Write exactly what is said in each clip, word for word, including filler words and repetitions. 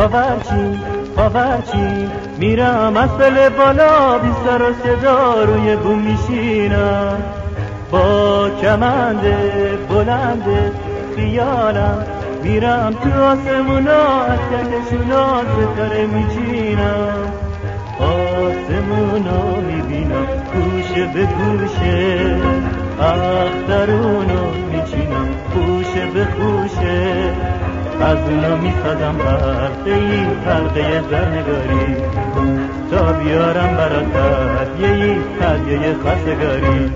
پاورچی پاورچی میرم از پل بالا بی سر و صدا روی بوم میشینم، با کمند بلند خیالم میرم تو آسمونا، از کهکشونا ستاره میچینم، آسمونو میبینم گوشه به گوشه، اخترونو میچینم خوشه به خوشه، از اونو میسازم حلقه‌ای حلقه زرنگاری، تا بیارم برات هدیه‌ای هدیه خواستگاری.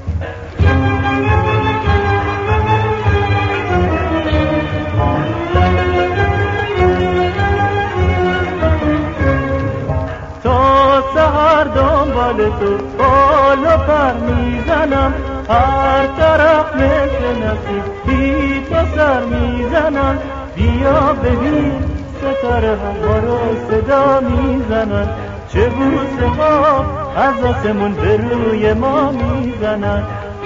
تا سحر دنبال تو بال و پر میزنم، هر طرف مثل نسیم بی تو سر میزنم، بیا ببین ستاره ها ما رو صدا میزنن، چه بوسه ها از آسمون به روی ما میزنن.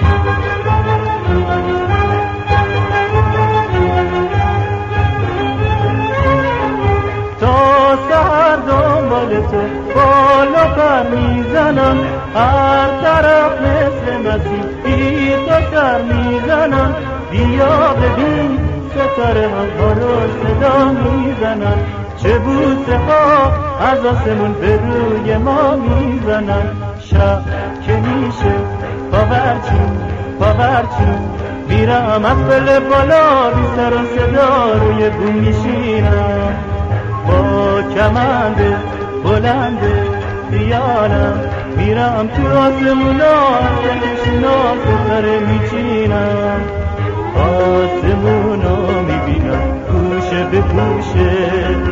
تا سحر دنبال تو بال و پر میزنم، هر طرف مثل نسیم بی تو سر میزنم، بیا ببین ستاره ها ما رو صدا میزنن، چه بوسه ها از آسمون به روی ما میزنن. شب که میشه پاورچی پاورچی میرم از پل بالا بی سر و صدا روی بوم میشینم، با کمند بلند خیالم میرم تو آسمونا، کهکشونا ستاره میچینم، آسمونو میبینم گوشه به گوشه،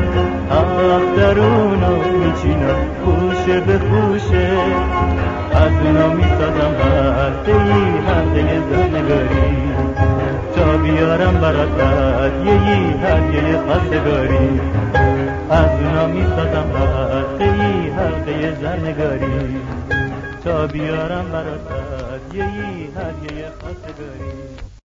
اخترونو میچینم خوشه به خوشه، از اونو میسازم حلقه‌ای حلقه زرنگاری، تا بیارم برات هدیه‌ای هدیه خواستگاری، از اونا میسازم حلقه‌ای حلقه زرنگاری، تا بیارم برات هدیه‌ای هدیه خواستگاری.